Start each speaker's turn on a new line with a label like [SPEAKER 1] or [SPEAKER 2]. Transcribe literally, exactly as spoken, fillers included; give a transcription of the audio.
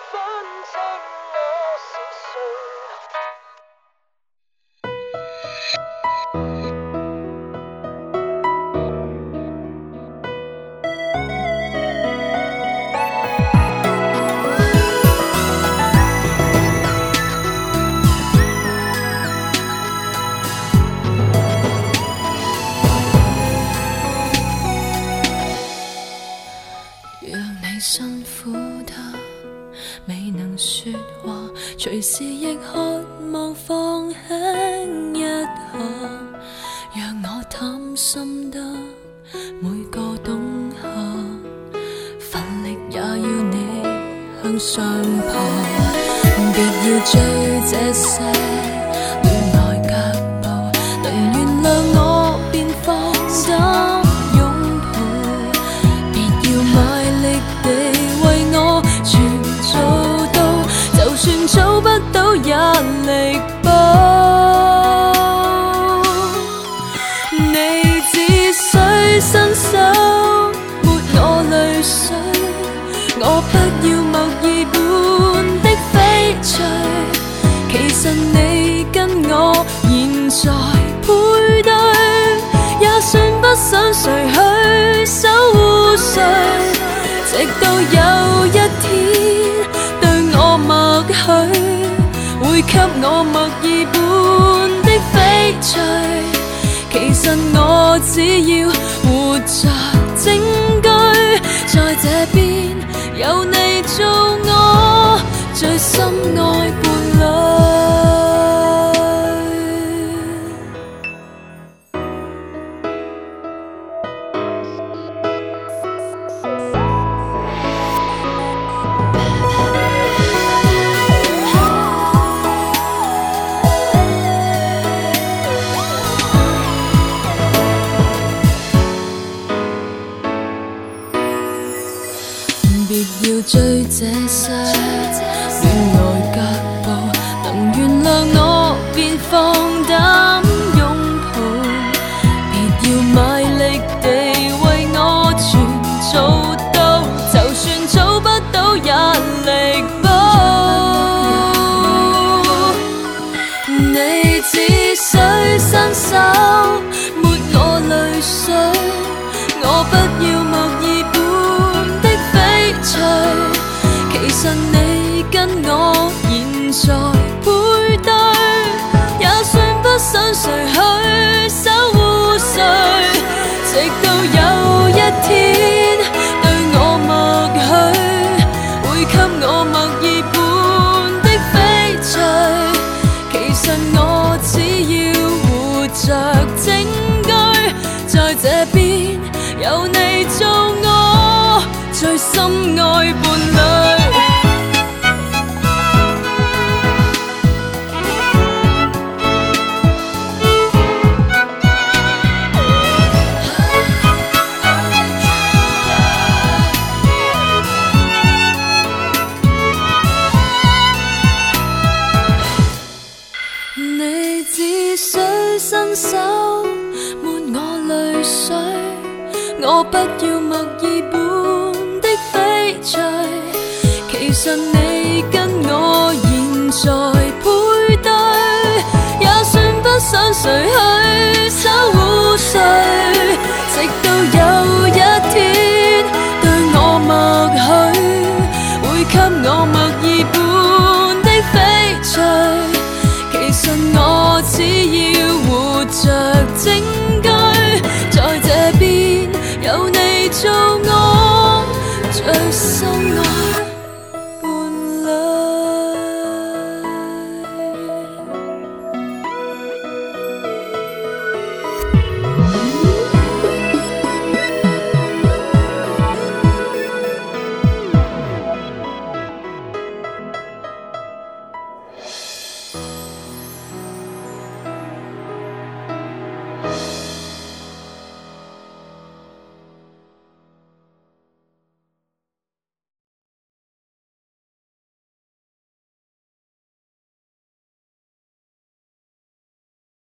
[SPEAKER 1] 反正我是谁。
[SPEAKER 2] 辛苦他未能說話，隨時亦渴望放輕一下，讓我貪心得每個冬夏，奮力也要你向上爬，別要追這些戀愛腳步，能原諒我便放膽做不到也力保，你只需伸手抹我淚水，我不要墨爾本的翡翠，其實你跟我現在配對，也算不想誰去守護誰，直到有一天默許會給我墨爾本的翡翠，其實我只要活着證據，在這邊有你做我最深愛伴侶。別要追這些戀愛腳步，能原諒我便放膽擁抱，別要賣力地為我全做到，就算做不到也力保，你只需伸手抹我淚水，我不要墨爾本，其實你跟我現在配對，也算不想誰去守護誰，直到有一天對我默許會給我墨爾本的翡翠，其實我只要活着證據，在這邊有你做我最深愛伴侶。你只需伸手抹我淚水，我不要墨爾本的翡翠，其實你跟我現在配對，也算不想誰去守護